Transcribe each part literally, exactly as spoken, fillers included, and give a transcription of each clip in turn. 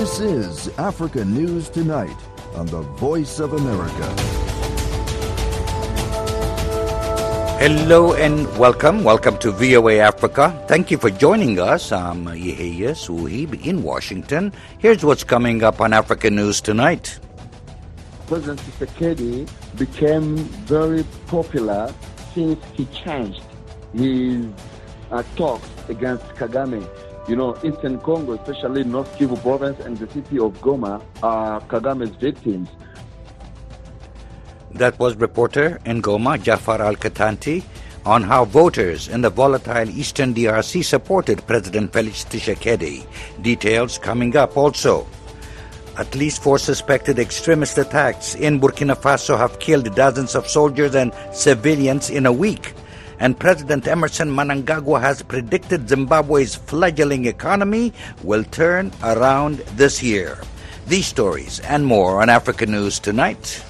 This is Africa News Tonight on the Voice of America. Hello and welcome. Welcome to V O A Africa. Thank you for joining us. I'm Yehia Suhib in Washington. Here's what's coming up on Africa News Tonight. President Tshisekedi became very popular since he changed his uh, talks against Kagame. You know, Eastern Congo, especially North Kivu province and the city of Goma, are Kagame's victims. That was reporter in Goma, Jafar Al-Katanti, on how voters in the volatile Eastern D R C supported President Felix Tshisekedi. Details coming up also. At least four suspected extremist attacks in Burkina Faso have killed dozens of soldiers and civilians in a week. And President Emerson Mnangagwa has predicted Zimbabwe's fledgling economy will turn around this year. These stories and more on Africa News Tonight.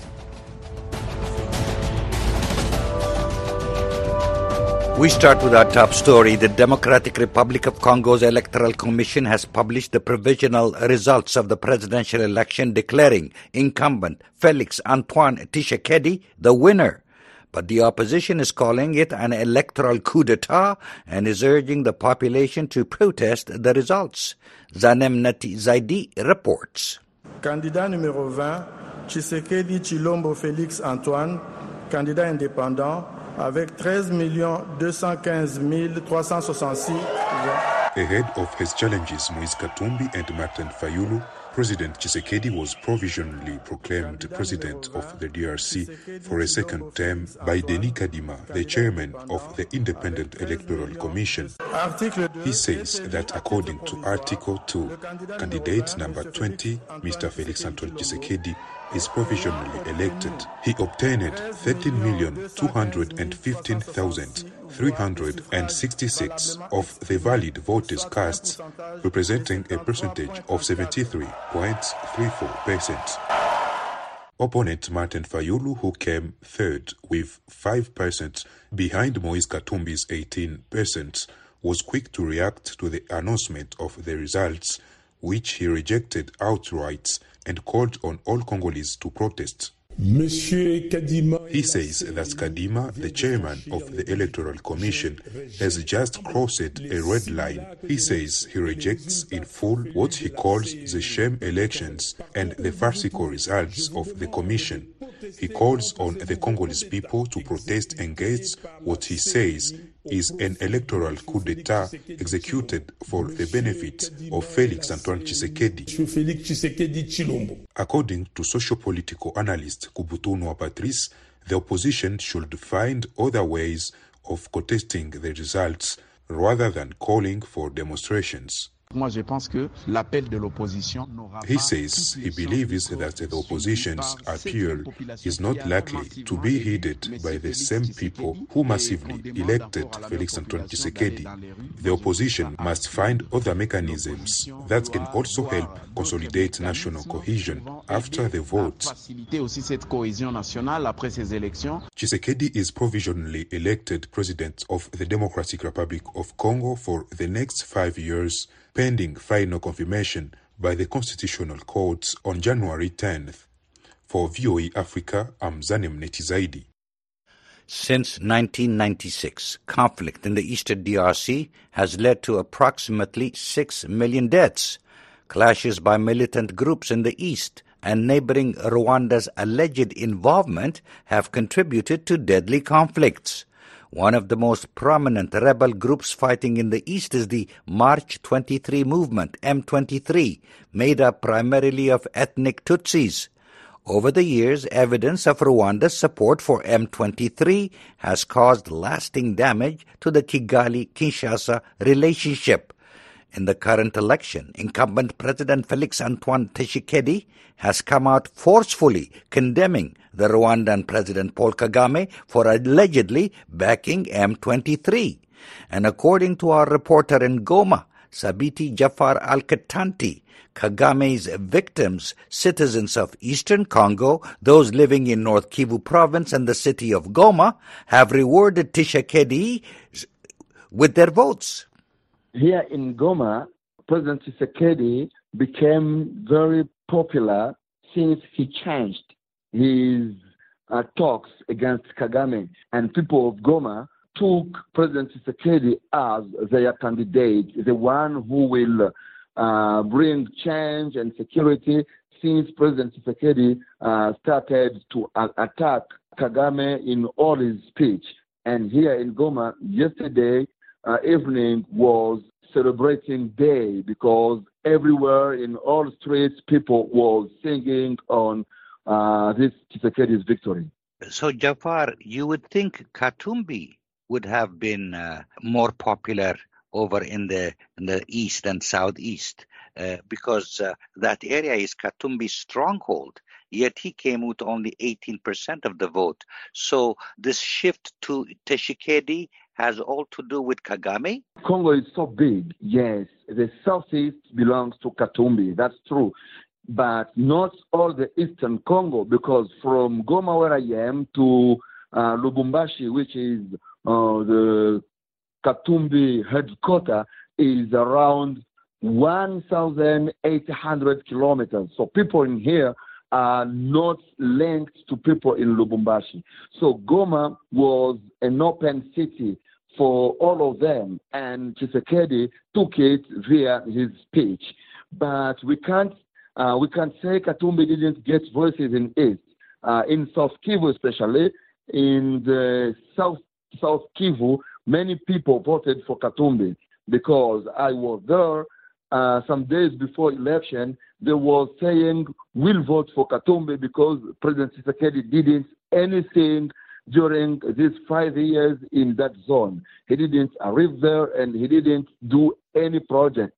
We start with our top story. The Democratic Republic of Congo's Electoral Commission has published the provisional results of the presidential election, declaring incumbent Felix Antoine Tshisekedi the winner. But the opposition is calling it an electoral coup d'etat and is urging the population to protest the results. Zanem Nati Zaidi reports. Candidat numéro vingt, Tshisekedi Tshilombo Félix Antoine, candidat indépendant, avec treize millions deux cent quinze mille trois cent soixante-six voix. Ahead of his challenges Moise Katumbi and Martin Fayulu, President Tshisekedi was provisionally proclaimed president of the D R C for a second term by Denis Kadima, the chairman of the Independent Electoral Commission. He says that according to Article two, candidate number twenty, Mister Felix Antoine Tshisekedi, is provisionally elected. He obtained thirteen million two hundred fifteen thousand three hundred sixty-six of the valid voters cast, representing a percentage of seventy-three point three four percent. Opponent Martin Fayulu, who came third with five percent behind Moise Katumbi's eighteen percent, was quick to react to the announcement of the results, which he rejected outright and called on all Congolese to protest. Kadima. He says that Kadima, the chairman of the Electoral Commission, has just crossed a red line. He says he rejects in full what he calls the sham elections and the farcical results of the Commission. He calls on the Congolese people to protest against what he says is an electoral coup d'etat executed for the benefit of Felix Antoine Tshisekedi. According to socio-political analyst Kubutunwa Patrice, the opposition should find other ways of contesting the results rather than calling for demonstrations. He says he believes that the opposition's appeal is not likely to be heeded by the same people who massively elected Felix Antoine Tshisekedi. The opposition must find other mechanisms that can also help consolidate national cohesion after the votes. Tshisekedi is provisionally elected president of the Democratic Republic of Congo for the next five years, pending final confirmation by the Constitutional Court on January tenth. For V O A Africa, I'm Zanem Netizaidi. Since nineteen ninety-six, conflict in the Eastern D R C has led to approximately six million deaths. Clashes by militant groups in the east and neighboring Rwanda's alleged involvement have contributed to deadly conflicts. One of the most prominent rebel groups fighting in the east is the March twenty-three movement, M twenty-three, made up primarily of ethnic Tutsis. Over the years, evidence of Rwanda's support for M twenty-three has caused lasting damage to the Kigali-Kinshasa relationship. In the current election, incumbent President Felix Antoine Tshisekedi has come out forcefully condemning the Rwandan President Paul Kagame for allegedly backing M twenty-three. And according to our reporter in Goma, Sabiti Jafar Al-Katanti, Kagame's victims, citizens of Eastern Congo, those living in North Kivu province and the city of Goma, have rewarded Tshisekedi with their votes. Here in Goma, President Tshisekedi became very popular since he changed his uh, talks against Kagame, and people of Goma took President Tshisekedi as their candidate, the one who will uh, bring change and security, since President Tshisekedi uh, started to uh, attack Kagame in all his speech. And here in Goma, yesterday uh, evening was celebrating day, because everywhere in all streets people were singing on uh, this Tshisekedi's victory. So, Jafar, you would think Katumbi would have been uh, more popular over in the in the east and southeast, uh, because uh, that area is Katumbi's stronghold. Yet he came with only eighteen percent of the vote. So this shift to Tshisekedi has all to do with Kagame? Congo is so big, yes. The southeast belongs to Katumbi, that's true. But not all the eastern Congo, because from Goma, where I am, to uh, Lubumbashi, which is uh, the Katumbi headquarters, is around one thousand eight hundred kilometers. So people in here are not linked to people in Lubumbashi. So Goma was an open city for all of them, and Tshisekedi took it via his speech. But we can't uh, we can't say Katumbi didn't get voices in East, uh, in South Kivu especially. In the South South Kivu, many people voted for Katumbi, because I was there uh, some days before election. They were saying, we'll vote for Katumbi because President Tshisekedi didn't anything during these five years in that zone. He didn't arrive there, and he didn't do any project.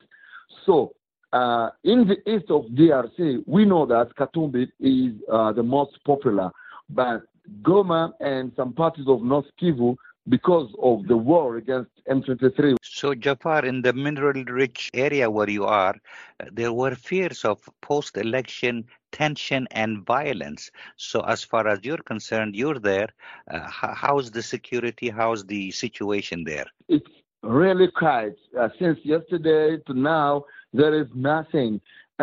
So uh, in the east of D R C, we know that Katumbi is uh, the most popular, but Goma and some parts of North Kivu, because of the war against M twenty-three. So, Jafar, in the mineral-rich area where you are, uh, there were fears of post-election tension and violence. So, as far as you're concerned, you're there. Uh, how, how's the security? How's the situation there? It's really quiet. Uh, since yesterday to now, there is nothing.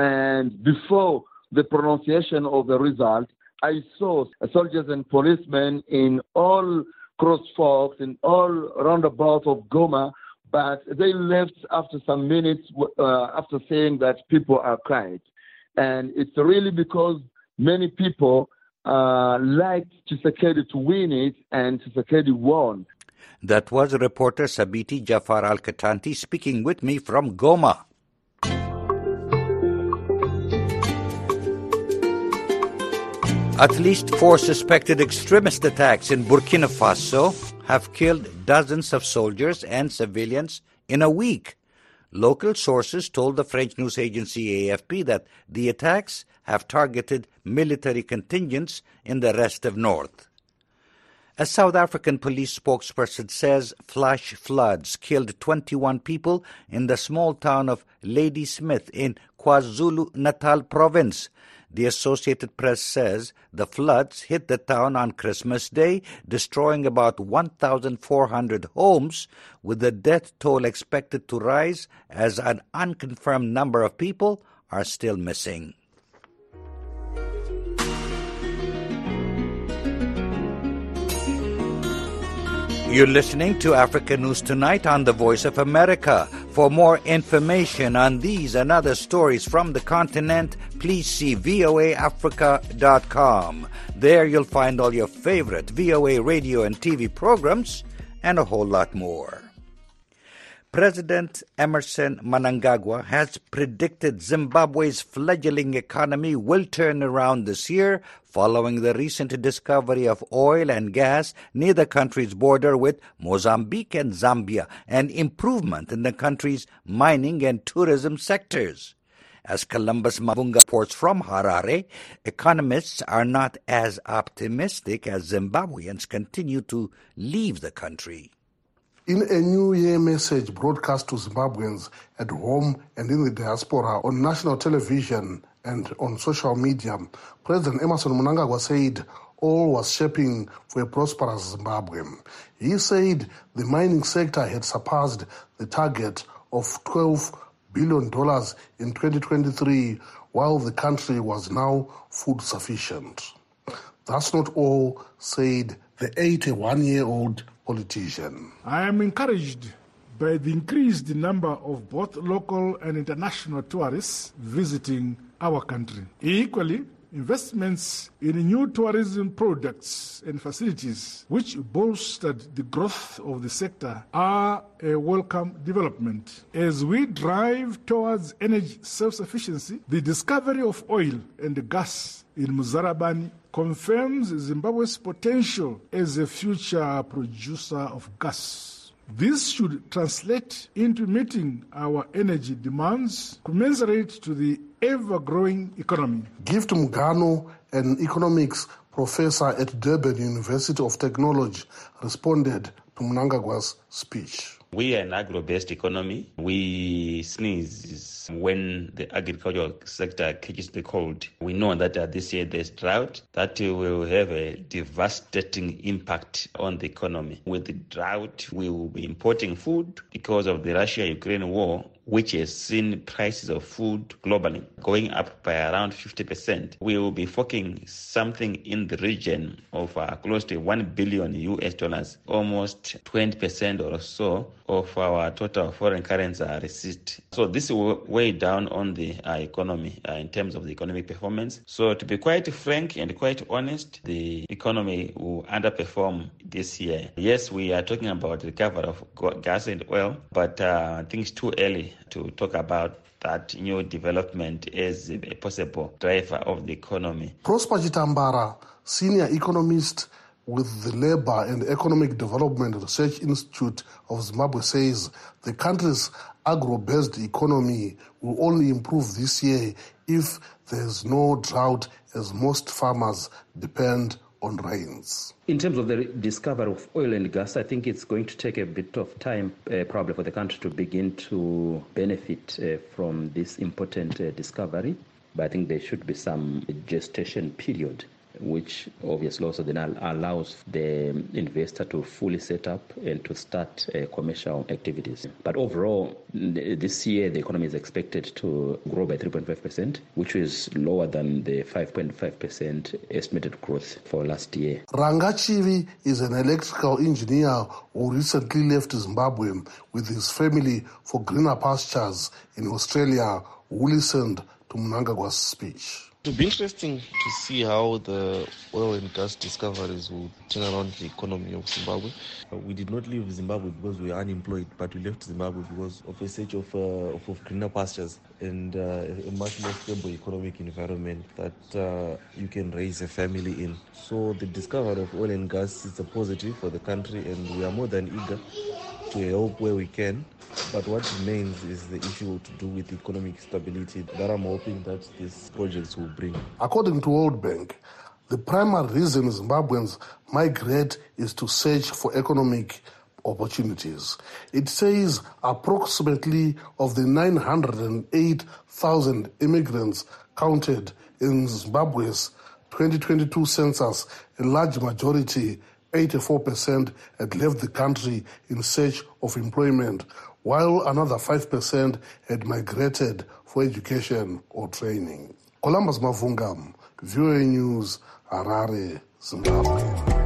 And before the pronunciation of the result, I saw soldiers and policemen in all crosswalks in all roundabouts of Goma, but they left after some minutes uh, after saying that people are quiet. And it's really because many people uh, liked Tshisekedi to win it, and Tshisekedi won. That was reporter Sabiti Jafar Al-Katanti speaking with me from Goma. At least four suspected extremist attacks in Burkina Faso have killed dozens of soldiers and civilians in a week. Local sources told the French news agency A F P that the attacks have targeted military contingents in the rest of North. A South African police spokesperson says flash floods killed twenty-one people in the small town of Ladysmith in KwaZulu-Natal province. The Associated Press says the floods hit the town on Christmas Day, destroying about one thousand four hundred homes, with the death toll expected to rise as an unconfirmed number of people are still missing. You're listening to Africa News Tonight on the Voice of America. For more information on these and other stories from the continent, please see V O A Africa dot com. There you'll find all your favorite V O A radio and T V programs and a whole lot more. President Emmerson Mnangagwa has predicted Zimbabwe's fledgling economy will turn around this year following the recent discovery of oil and gas near the country's border with Mozambique and Zambia, and improvement in the country's mining and tourism sectors. As Columbus Mavunga reports from Harare, economists are not as optimistic as Zimbabweans continue to leave the country. In a New Year message broadcast to Zimbabweans at home and in the diaspora on national television and on social media, President Emmerson Mnangagwa said all was shaping for a prosperous Zimbabwe. He said the mining sector had surpassed the target of twelve billion dollars in twenty twenty-three, while the country was now food sufficient. That's not all, said the eighty-one-year-old politician. I am encouraged by the increased number of both local and international tourists visiting our country. Equally, investments in new tourism products and facilities, which bolstered the growth of the sector, are a welcome development. As we drive towards energy self-sufficiency, the discovery of oil and gas in Muzarabani confirms Zimbabwe's potential as a future producer of gas. This should translate into meeting our energy demands commensurate to the ever-growing economy. Gift Mugano, an economics professor at Durban University of Technology, responded to Mnangagwa's speech. We are an agro-based economy. We sneeze when the agricultural sector catches the cold. We know that uh, this year there's drought, that will have a devastating impact on the economy. With the drought, we will be importing food because of the Russia-Ukraine war, which has seen prices of food globally going up by around fifty percent. We will be forking something in the region of uh, close to one billion U S dollars, almost twenty percent or so of our total foreign currency receipt. So this will weigh down on the uh, economy uh, in terms of the economic performance. So to be quite frank and quite honest, the economy will underperform this year. Yes, we are talking about the recovery of gas and oil, but uh, I think it's too early to talk about that new development as a possible driver of the economy. Prosper Chitambara, senior economist with the Labour and Economic Development Research Institute of Zimbabwe, says the country's agro-based economy will only improve this year if there's no drought, as most farmers depend on rains. In terms of the discovery of oil and gas, I think it's going to take a bit of time uh, probably for the country to begin to benefit uh, from this important uh, discovery. But I think there should be some gestation period, which obviously also then allows the investor to fully set up and to start uh, commercial activities. But overall, this year the economy is expected to grow by three point five percent, which is lower than the five point five percent estimated growth for last year. Ranga Chivi is an electrical engineer who recently left Zimbabwe with his family for greener pastures in Australia, who listened to Mnangagwa's speech. It will be interesting to see how the oil and gas discoveries will turn around the economy of Zimbabwe. Uh, we did not leave Zimbabwe because we were unemployed, but we left Zimbabwe because of a search of, uh, of, of greener pastures and uh, a much more stable economic environment that uh, you can raise a family in. So the discovery of oil and gas is a positive for the country, and we are more than eager to help where we can. But what remains is the issue to do with economic stability that I'm hoping that these projects will bring. According to World Bank, the primary reason Zimbabweans migrate is to search for economic opportunities. It says approximately of the nine hundred eight thousand immigrants counted in Zimbabwe's twenty twenty-two census, a large majority, eighty-four percent, had left the country in search of employment, while another five percent had migrated for education or training. Columbus Mavungam, V O A News, Harare, Zimbabwe.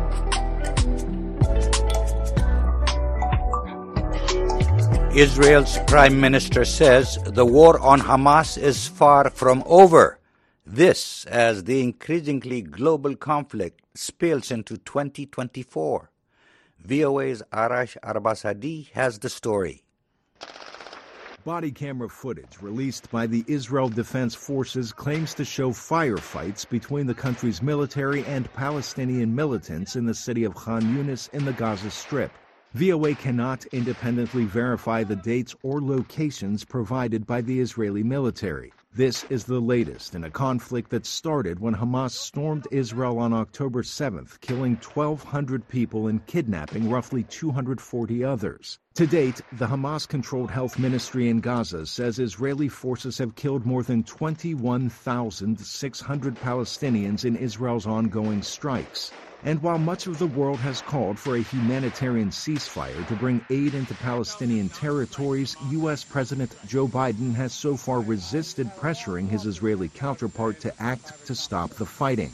Israel's Prime Minister says the war on Hamas is far from over. This as the increasingly global conflict spills into twenty twenty-four. V O A's Arash Arbasadi has the story. Body camera footage released by the Israel Defense Forces claims to show firefights between the country's military and Palestinian militants in the city of Khan Yunis in the Gaza Strip. V O A cannot independently verify the dates or locations provided by the Israeli military. This is the latest in a conflict that started when Hamas stormed Israel on October seventh, killing twelve hundred people and kidnapping roughly two hundred forty others. To date, the Hamas-controlled health ministry in Gaza says Israeli forces have killed more than twenty-one thousand six hundred Palestinians in Israel's ongoing strikes. And while much of the world has called for a humanitarian ceasefire to bring aid into Palestinian territories, U S. President Joe Biden has so far resisted pressuring his Israeli counterpart to act to stop the fighting.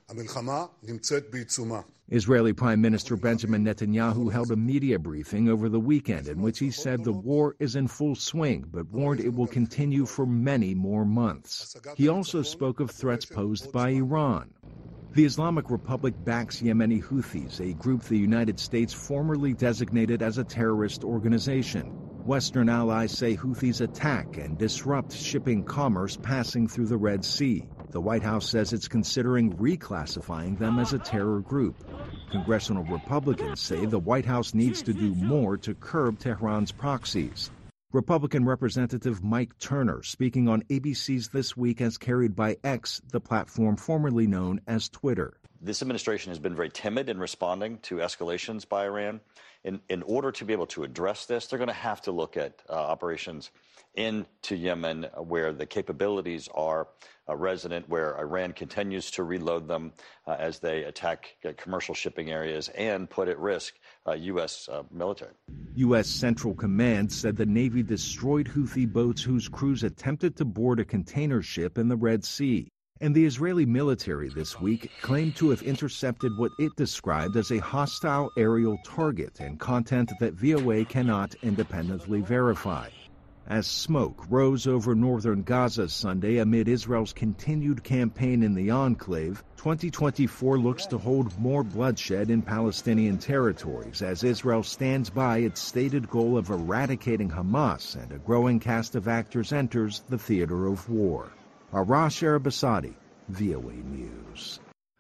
Israeli Prime Minister Benjamin Netanyahu held a media briefing over the weekend in which he said the war is in full swing, but warned it will continue for many more months. He also spoke of threats posed by Iran. The Islamic Republic backs Yemeni Houthis, a group the United States formerly designated as a terrorist organization. Western allies say Houthis attack and disrupt shipping commerce passing through the Red Sea. The White House says it's considering reclassifying them as a terror group. Congressional Republicans say the White House needs to do more to curb Tehran's proxies. Republican Representative Mike Turner, speaking on A B C's This Week as carried by X, the platform formerly known as Twitter. This administration has been very timid in responding to escalations by Iran. In, in order to be able to address this, they're going to have to look at uh, operations into Yemen where the capabilities are uh, resident, where Iran continues to reload them uh, as they attack uh, commercial shipping areas and put at risk uh, U S uh, military. U S. Central Command said the Navy destroyed Houthi boats whose crews attempted to board a container ship in the Red Sea. And the Israeli military this week claimed to have intercepted what it described as a hostile aerial target and content that V O A cannot independently verify. As smoke rose over northern Gaza Sunday amid Israel's continued campaign in the enclave, twenty twenty-four looks to hold more bloodshed in Palestinian territories as Israel stands by its stated goal of eradicating Hamas and a growing cast of actors enters the theater of war. Arash Arabasadi, V O A News.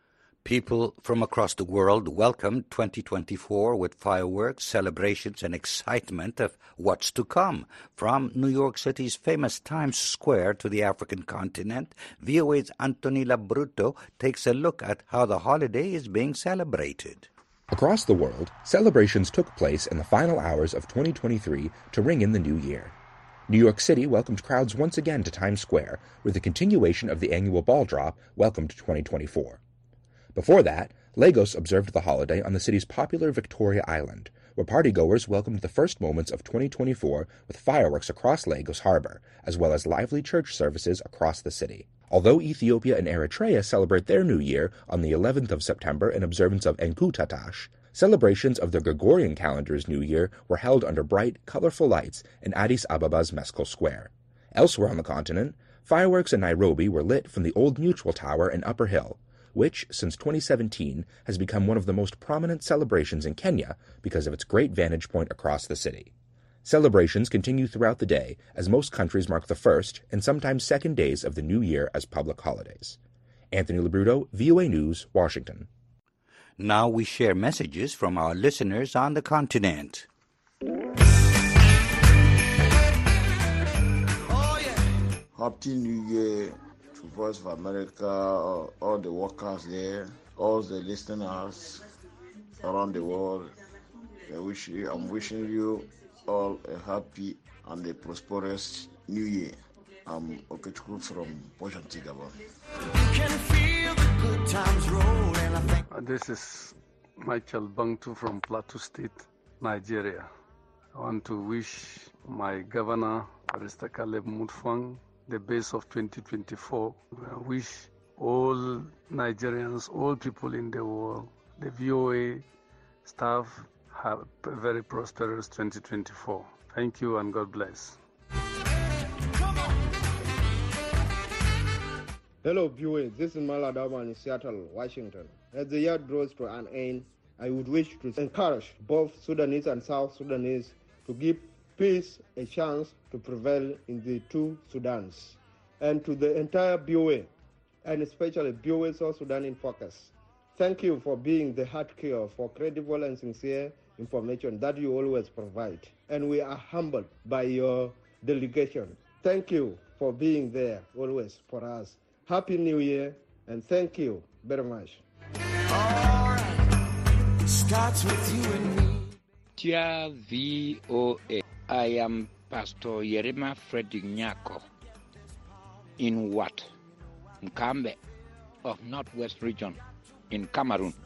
People from across the world welcomed twenty twenty-four with fireworks, celebrations, and excitement of what's to come. From New York City's famous Times Square to the African continent, V O A's Anthony Labruto takes a look at how the holiday is being celebrated. Across the world, celebrations took place in the final hours of twenty twenty-three to ring in the new year. New York City welcomed crowds once again to Times Square, where the continuation of the annual ball drop welcomed twenty twenty-four. Before that, Lagos observed the holiday on the city's popular Victoria Island, where partygoers welcomed the first moments of twenty twenty-four with fireworks across Lagos Harbor, as well as lively church services across the city. Although Ethiopia and Eritrea celebrate their New Year on the eleventh of September in observance of Enkutataash, celebrations of the Gregorian calendar's New Year were held under bright, colorful lights in Addis Ababa's Meskel Square. Elsewhere on the continent, fireworks in Nairobi were lit from the Old Mutual Tower in Upper Hill, which, since twenty seventeen, has become one of the most prominent celebrations in Kenya because of its great vantage point across the city. Celebrations continue throughout the day as most countries mark the first and sometimes second days of the new year as public holidays. Anthony Labruto, V O A News, Washington. Now we share messages from our listeners on the continent. Oh, yeah. Happy New Year to Voice of America, all the workers there, all the listeners around the world. I wish you, I'm wishing you all a happy and a prosperous New Year. I'm Okechukwu from Washington, Gabon. This is Michael Bangtu from Plateau State, Nigeria. I want to wish my governor, Barrister Caleb Mutfwang, the best of twenty twenty-four. I wish all Nigerians, all people in the world, the V O A staff, have a very prosperous twenty twenty-four. Thank you and God bless. Hello viewers, this is Maladama in Seattle, Washington. As the year draws to an end, I would wish to encourage both Sudanese and South Sudanese to give peace a chance to prevail in the two Sudans. And to the entire B O A, and especially B O A South Sudan in Focus, thank you for being the heart cure for credible and sincere information that you always provide. And we are humbled by your delegation. Thank you for being there always for us. Happy New Year, and thank you very much. All right. Starts with you and me. Dear V O A, I am Pastor Yerima Freddy Nyako in Wat, Mkambe of Northwest Region in Cameroon.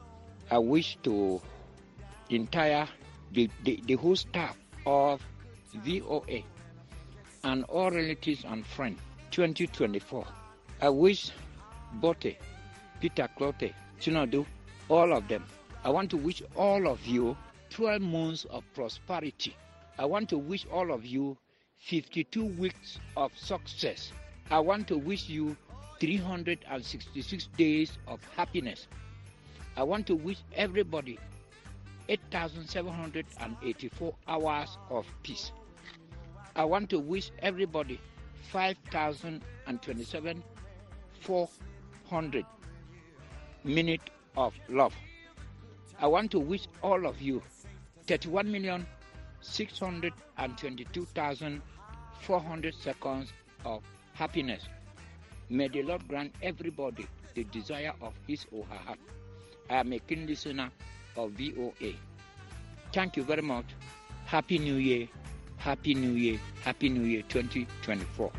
I wish to entire the, the, the whole staff of V O A and all relatives and friends twenty twenty-four. I wish Bote, Peter Clote, Chinodu, all of them. I want to wish all of you twelve months of prosperity. I want to wish all of you fifty-two weeks of success. I want to wish you three hundred sixty-six days of happiness. I want to wish everybody eight thousand seven hundred eighty-four hours of peace. I want to wish everybody five thousand twenty-seven four hundred minutes of love. I want to wish all of you thirty-one million six hundred twenty-two thousand four hundred seconds of happiness. May the Lord grant everybody the desire of his or her heart. I am a keen listener of V O A. Thank you very much. Happy New Year. Happy New Year. Happy New Year twenty twenty-four.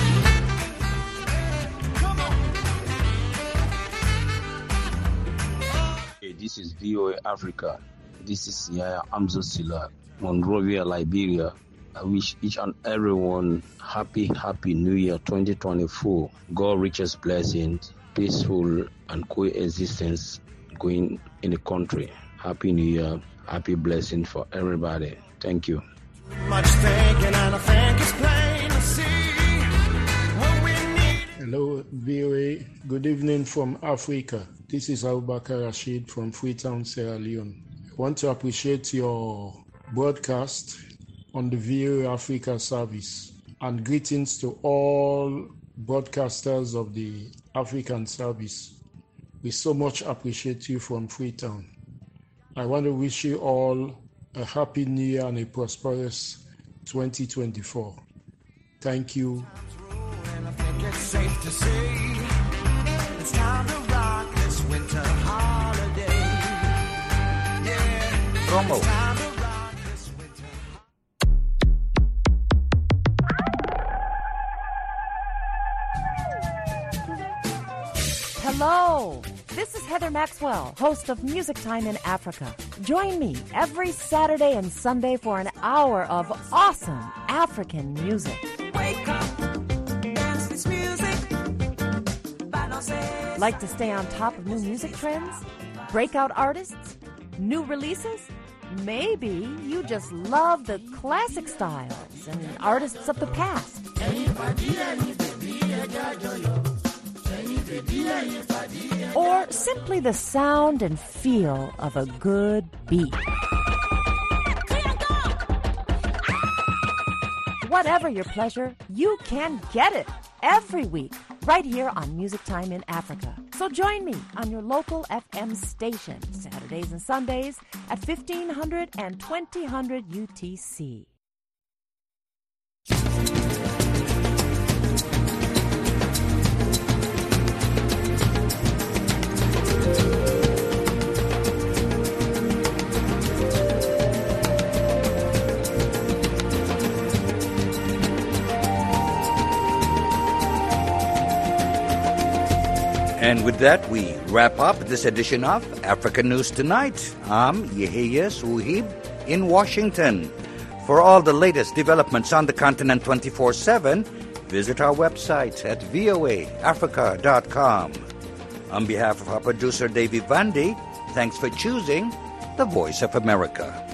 Hey, this is V O A Africa. This is Yaya Amzo Sila, Monrovia, Liberia. I wish each and everyone happy, happy New Year twenty twenty-four. God richest blessings, peaceful and coexistence going in the country. Happy New Year, happy blessing for everybody. Thank you. Much thinking and I think it's plain to see what we need. Hello, V O A. Good evening from Africa. This is Abubakar Rashid from Freetown, Sierra Leone. I want to appreciate your broadcast on the V O A Africa service, and greetings to all broadcasters of the African service. We so much appreciate you from Freetown. I want to wish you all a happy new year and a prosperous twenty twenty-four. Thank you. And I think it's safe to say it's time to rock this winter holiday. Yeah, Promo. it's time to rock this winter. Hello, this is Heather Maxwell, host of Music Time in Africa. Join me every Saturday and Sunday for an hour of awesome African music. Wake up, dance this music. Like to stay on top of new music trends? Breakout artists? New releases? Maybe you just love the classic styles and artists of the past. Or simply the sound and feel of a good beat. Whatever your pleasure, you can get it every week right here on Music Time in Africa. So join me on your local F M station Saturdays and Sundays at fifteen hundred and twenty hundred U T C. And with that, we wrap up this edition of African News Tonight. I'm Yehia Suhib in Washington. For all the latest developments on the continent twenty-four seven, visit our website at v o a africa dot com. On behalf of our producer, Davy Vandy, thanks for choosing the Voice of America.